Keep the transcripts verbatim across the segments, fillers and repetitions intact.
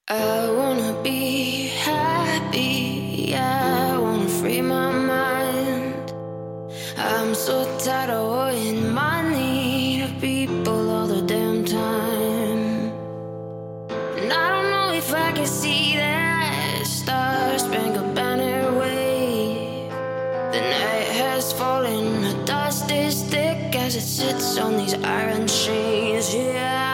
I wanna be happy, yeah, I wanna free my mind. I'm so tired of owing money to people all the damn time. And I don't know if I can see that star-spangled banner wave. The night has fallen, the dust is thick as it sits on these iron chains, yeah.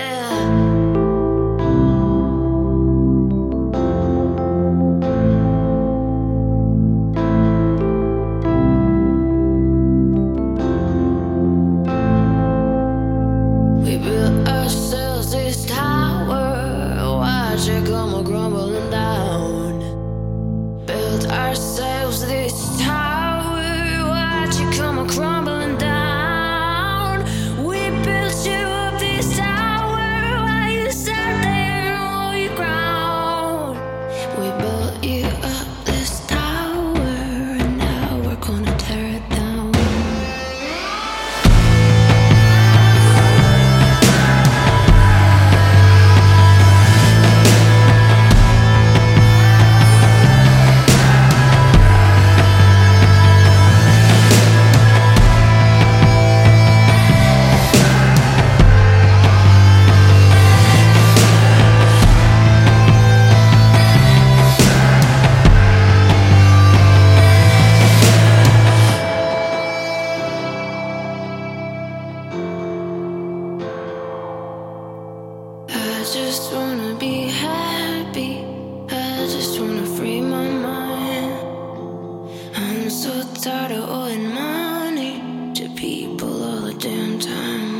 We built ourselves this tower, watch it come crumbling down. Built ourselves this tower, watch it come crumbling down. We built you up this tower while you sat there on holy ground. We built you up this tower, and now we're gonna tear it down. I just wanna be happy, I just wanna free my mind. I'm so tired of owing money to people all the damn time.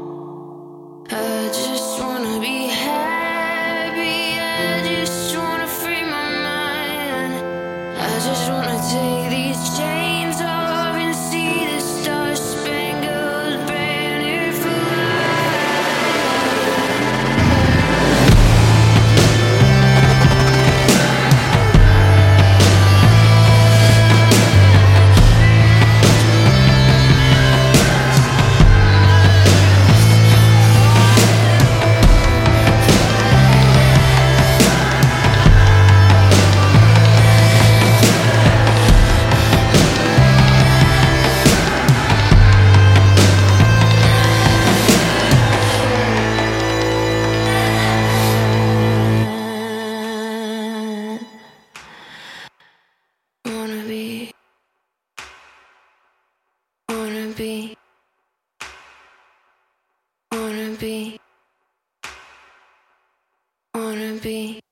I just wanna be happy, I just wanna free my mind. I just wanna take these chains off and see the star-spangled banner fly. Wanna be, wanna be, wanna be, wanna be.